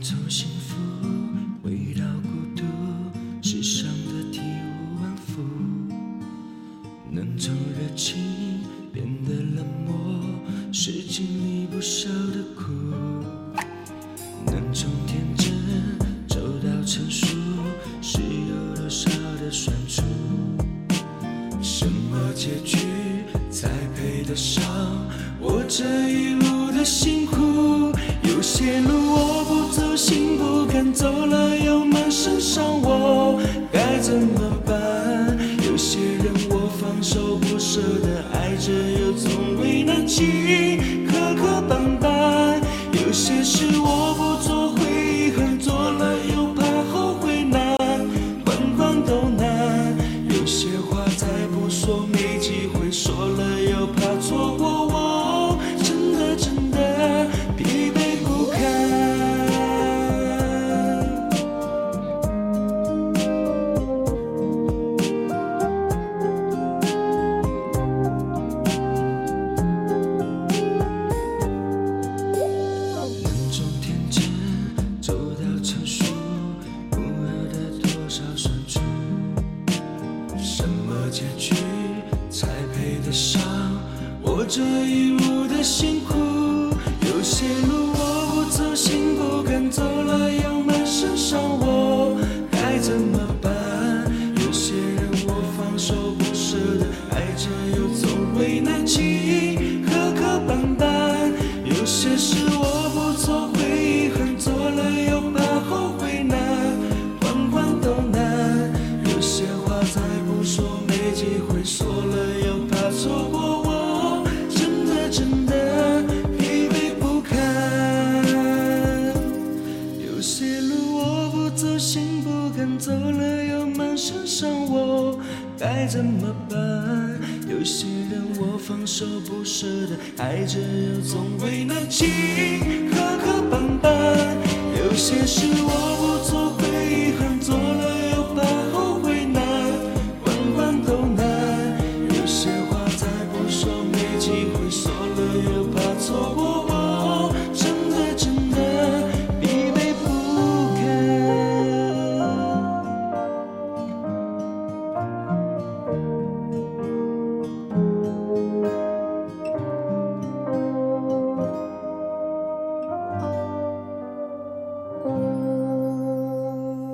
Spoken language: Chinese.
走幸福，回到孤独，世上的体无完肤。能从热情变得冷漠，是经历不少的苦。能从天真走到成熟，是有多少的酸楚？什么结局才配得上我这一路的辛苦？有些路我不走，心不甘，走了又满身伤，我该怎么办？有些人我放手不舍的爱着，又总为难情，磕磕绊绊。有些事我不做会遗憾，做了又怕后悔难，关关都难。有些话再不说没机会说了，又怕错过我，真的真的疲惫不堪。能从天真走到成熟，不由得多少酸楚？什么结局才配得上我这一路的辛苦？有些路我不走，心不甘，走了又满身伤，我该怎么办？有些人我放手不舍的爱着，又总为难情，磕磕绊绊。有些事我不做会遗憾，做了又怕后悔难，关关都难。有些话再不说没机会说了，又怕错过我，真的真的疲惫不堪。有些路我不走，心不甘，走了又满身伤，我该怎么办？有些人我放手不舍的爱着，又总为难情，磕磕绊绊。有些事我